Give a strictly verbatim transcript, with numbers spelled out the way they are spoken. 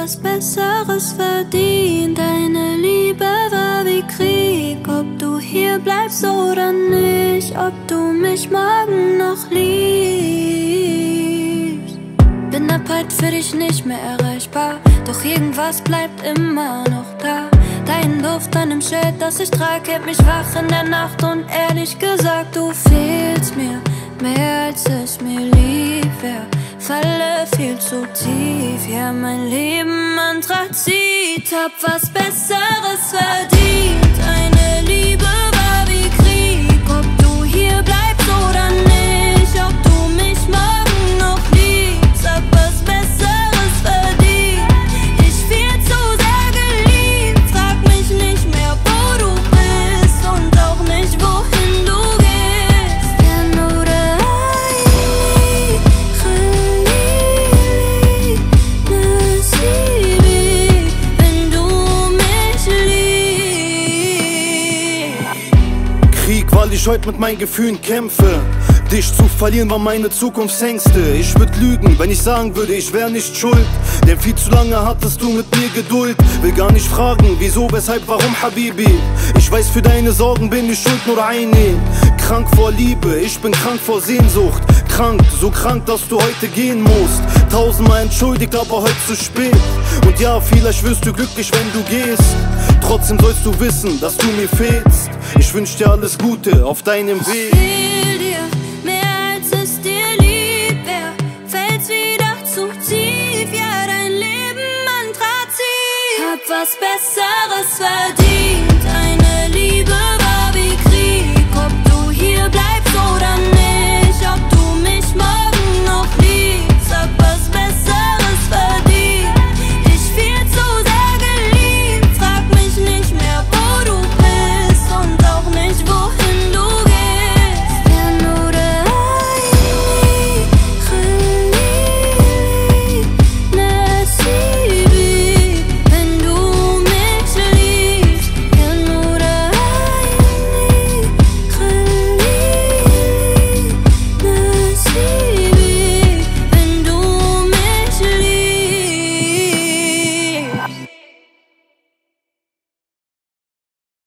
was Besseres verdient. Deine Liebe war wie Krieg, ob du hier bleibst oder nicht, ob du mich morgen noch liebst. Bin ab heute für dich nicht mehr erreichbar, doch irgendwas bleibt immer noch da. Dein Duft an dem Schild, das ich trage, hält mich wach in der Nacht. Und ehrlich gesagt, du fehlst mir mehr als es mir lieb wär. Falle viel zu tief, ja mein Leben Anthrazit. Hab was Besseres verdient. Deine Liebe war wie Krieg, ob du hier bleibst oder nicht, ob du mich morgen noch liebst. Hab was Besseres verdient. Ich viel zu sehr geliebt. Frag mich nicht mehr, wo du bist und auch nicht, wohin du gehst. Ja, nur der Krieg, weil ich heute mit meinen Gefühlen kämpfe. Dich zu verlieren war meine Zukunftsängste. Ich würd lügen, wenn ich sagen würde, ich wär nicht schuld. Denn viel zu lange hattest du mit mir Geduld. Will gar nicht fragen, wieso, weshalb, warum, Habibi. Ich weiß, für deine Sorgen bin ich schuld, nur eine. Krank vor Liebe, ich bin krank vor Sehnsucht. Krank, so krank, dass du heute gehen musst. Tausendmal entschuldigt, aber heute zu spät. Und ja, vielleicht wirst du glücklich, wenn du gehst. Trotzdem sollst du wissen, dass du mir fehlst. Ich wünsch dir alles Gute auf deinem Weg. Ich fehl dir mehr als es dir lieb wär. Fällt's wieder zu tief, ja dein Leben Anthrazit. Hab was Besseres verdient.